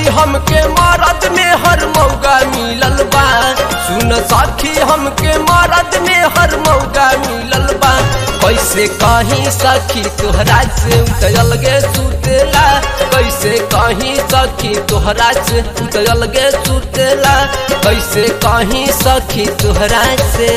हमके मरद में हर मौका मिलल बा। सुन सखी हमके मरद में हर मौका मिलल बा। कैसे कहीं सखी तोहरा से उतरल गे सुतेला। कैसे कहीं सखी तोहरा से उतरल गे सुतेला। कैसे कहीं सखी तोहरा से।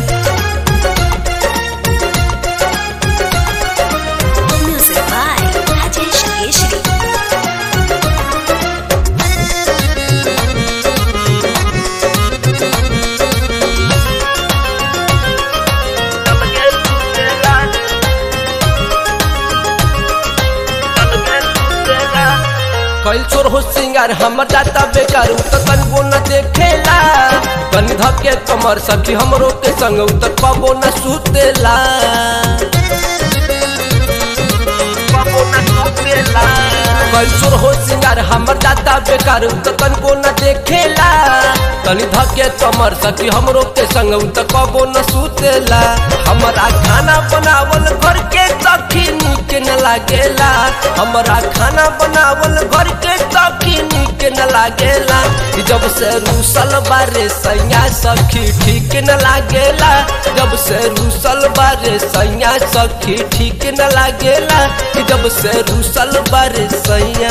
कैल चोर हो सिंगार हमर जाता बेकार उत तनबो न देखेला। तनी धके कमर सखी हमरो के संग उत कबो न सुतेला। कैल चोर हो सिंगार हमर जाता बेकार उत तनबो न देखेला। तनी धके कमर सखी हमरो के संग उत कबो न सुतेला। हमरा खाना बनावल घर के सखी नीक न लागेला। हमरा खाना बनावल घर के सखी नीक न लागेला। जब से रूसल बारे सैया सखी ठीक न लागेला। जब से रूसल बारे सैया सखी ठीक न लागेला। जब से रूसल बारे सैया।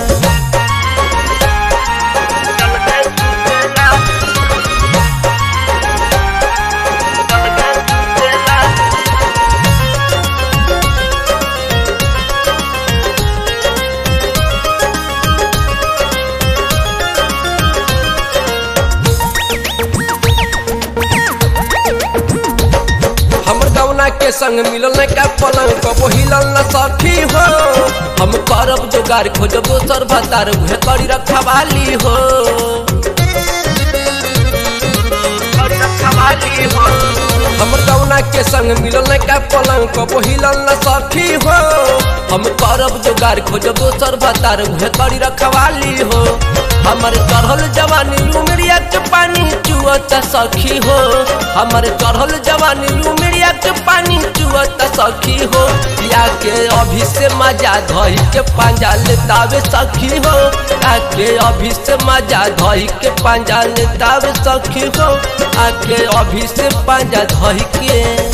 के संग मिलल न का पलंग कबो हिलल न सखी हो। हम करब जोगार खोजब दोसर भतार उहे करी रखवाली हो। हमर गौना के संग मिलल न का पलंग कबो हिलल न सखी हो। हम करब जोगार खोजब दोसर भतार उहे करी रखवाली हो। हमर चढ़ल जवानी उमरिया के पानी चुअत सखी हो। हमर चढ़ल जवानी उमरिया के पानी चुअत सखी हो। या के अभी से मजा धई के पांजा लेतावे सखी हो। आके अभी से मजा धई के पांजा लेतावे सखी हो। आके अभी से पांजा धई के।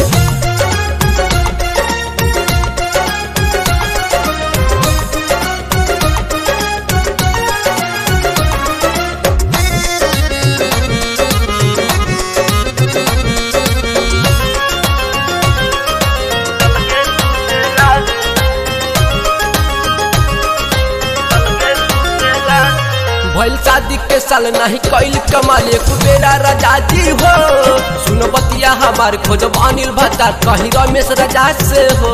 भइल शादी के साल नहीं कैल कमाल एक बेरा रजाजी हो। सुन बतिया हमार खोजब अनिल भत्ता कहीं रमेश रजा से हो।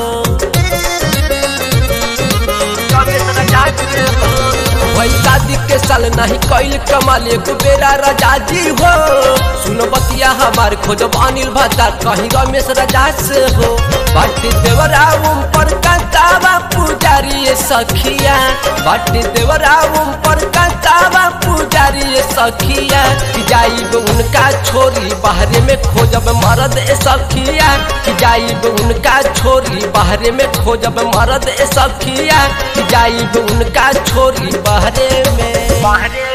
भइल शादी के साल नहीं कैल कमाल एक बेरा रजाजी हो। सुन बतिया हमार खोजब अनिल भत्ता कहीं रमेश रजा से हो। बाटी देवरा पर कंतावा पुजारी सखिया। बाटी देवरा पर कंतावा पुजारी सखिया। कि जाइब उनका छोरी बाहरे में खोजब मरद सखिया। कि जाइब उनका छोरी बाहरे में खोजब मरद सखिया। कि जाइब उनका छोरी बाहरे में।